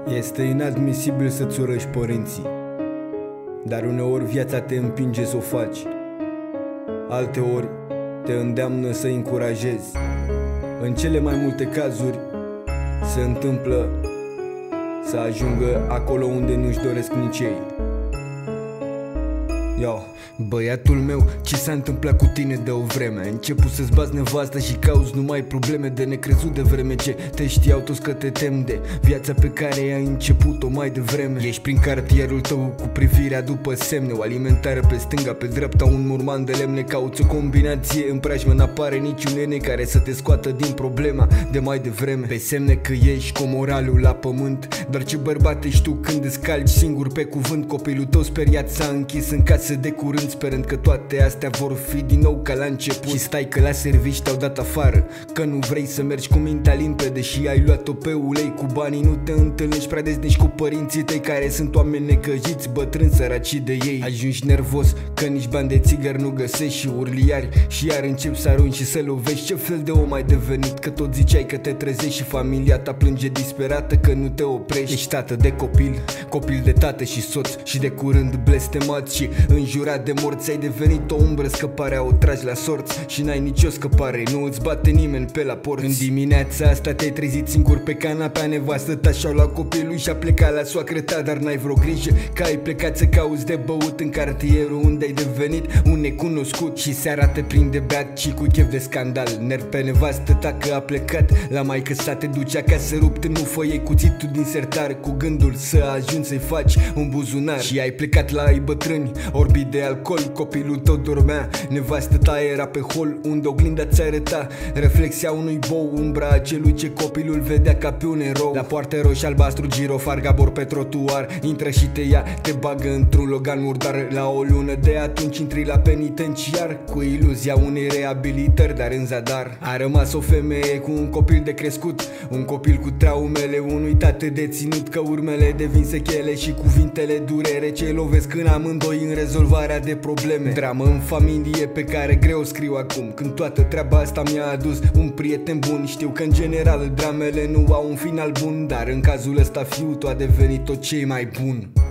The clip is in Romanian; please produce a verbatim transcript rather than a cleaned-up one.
Este inadmisibil să-ți urăști părinții, dar uneori viața te împinge să o faci. Alteori te îndeamnă să-i încurajezi. În cele mai multe cazuri se întâmplă să ajungă acolo unde nu-și doresc nici ei. Yo. Băiatul meu, ce s-a întâmplat cu tine de o vreme? Ai început să-ți bați nevasta și cauzi numai probleme de necrezut, de vreme ce te știau toți că te tem de viața pe care ai început-o mai devreme. Ești prin cartierul tău cu privirea după semne, o alimentară pe stânga, pe dreapta un murman de lemne. Cauți o combinație în preajmă, n-apare niciun nene care să te scoată din problema de mai devreme. Pe semne că ești cu moralul la pământ, dar ce bărbat ești tu când îți calci singur pe cuvânt. Copilul tău speriat s-a închis în casă de curând, sperând că toate astea vor fi din nou ca la început. Și stai că la servici te-au dat afară, că nu vrei să mergi cu mintea limpede și ai luat-o pe ulei cu banii. Nu te întâlnești prea des nici cu părinții tăi, care sunt oameni necăjiți, bătrâni, săraci de ei. Ajungi nervos că nici bani de țigări nu găsești și urli iar și iar începi să arunci și să lovești. Ce fel de om ai devenit, că tot ziceai că te trezești și familia ta plânge disperată că nu te oprești. Ești tată de copil, copil de tată și soț și de curând blestemat și înjurat de morți. Ai devenit o umbră, scăparea o tragi la sorți și n-ai nicio scăpare, nu îți bate nimeni pe la porți. În dimineața asta te-ai trezit singur pe canapea, nevastă ta și-a luat copilul și a plecat la soacră ta, dar n-ai vreo grijă că ai plecat să cauți de băut în cartierul unde ai devenit un necunoscut. Și seara te prinde beat și cu chef de scandal, nerv pe nevastă ta că a plecat la maică sa. Te duce acasă rupt în mufă, iei cuțitul din sertar cu gândul să ajungi să-i faci un buzunar. Și ai plecat la ai bătrâni, orbi de alcool, copilul tău dormea, nevastă ta era pe hol unde oglinda ți arăta reflexia unui bou, umbra acelui ce copilul vedea ca pe un erou. La poartă roșie, albastru, girofar, gabor pe trotuar, intră și te ia, te bagă într-un logan murdar. La o lună de atunci intri la penitenciar cu iluzia unei reabilitări, dar în zadar a rămas o femeie cu un copil de crescut, un copil cu traumele unui tată deținut, că urmele devin sechele și cuvintele durere ce lovesc în amândoi în rezolvarea de probleme. Dramă în familie pe care greu scriu acum, când toată treaba asta mi-a adus un prieten bun. Știu că în general dramele nu au un final bun, dar în cazul ăsta fiul tău a devenit tot ce e mai bun.